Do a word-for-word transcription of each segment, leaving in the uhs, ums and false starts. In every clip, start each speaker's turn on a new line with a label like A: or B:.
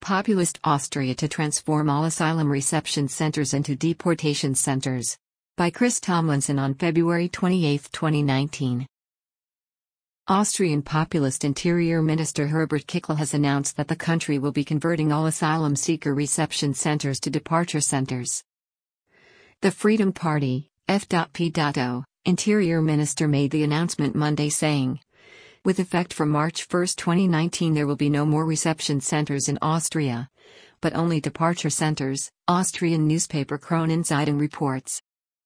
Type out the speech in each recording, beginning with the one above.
A: Populist Austria to transform all asylum reception centers into deportation centers. By Chris Tomlinson on February twenty-eighth, twenty nineteen. Austrian populist Interior Minister Herbert Kickl has announced that the country will be converting all asylum seeker reception centers to departure centers. The Freedom Party, F P O, Interior Minister made the announcement Monday saying, with effect from March first, twenty nineteen, there will be no more reception centers in Austria, but only departure centers, Austrian newspaper Kronenzeitung reports.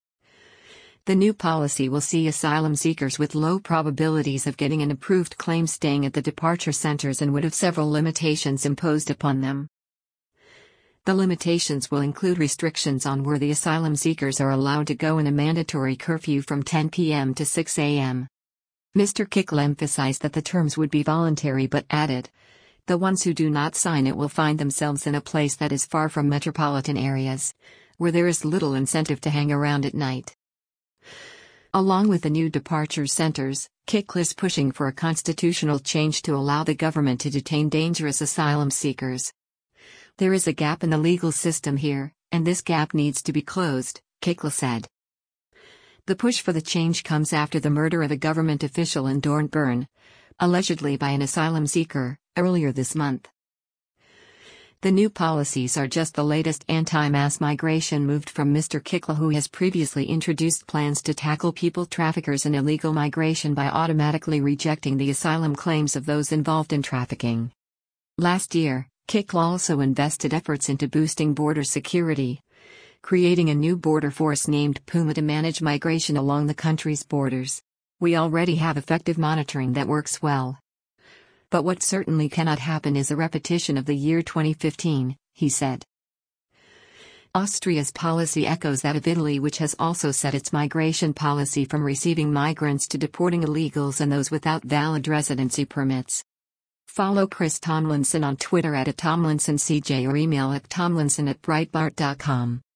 A: The new policy will see asylum seekers with low probabilities of getting an approved claim staying at the departure centers and would have several limitations imposed upon them. The limitations will include restrictions on where the asylum seekers are allowed to go and a mandatory curfew from ten p m to six a m Mister Kickl emphasized that the terms would be voluntary but added, the ones who do not sign it will find themselves in a place that is far from metropolitan areas, where there is little incentive to hang around at night. Along with the new departure centers, Kickl is pushing for a constitutional change to allow the government to detain dangerous asylum seekers. There is a gap in the legal system here, and this gap needs to be closed, Kickl said. The push for the change comes after the murder of a government official in Dornbirn, allegedly by an asylum seeker, earlier this month. The new policies are just the latest anti-mass migration move from Mister Kickl, who has previously introduced plans to tackle people traffickers and illegal migration by automatically rejecting the asylum claims of those involved in trafficking. Last year, Kickl also invested efforts into boosting border security, creating a new border force named Puma to manage migration along the country's borders. We already have effective monitoring that works well. But what certainly cannot happen is a repetition of the year twenty fifteen, he said. Austria's policy echoes that of Italy, which has also set its migration policy from receiving migrants to deporting illegals and those without valid residency permits. Follow Chris Tomlinson on Twitter at Tomlinson C J or email at tomlinson at breitbart dot com.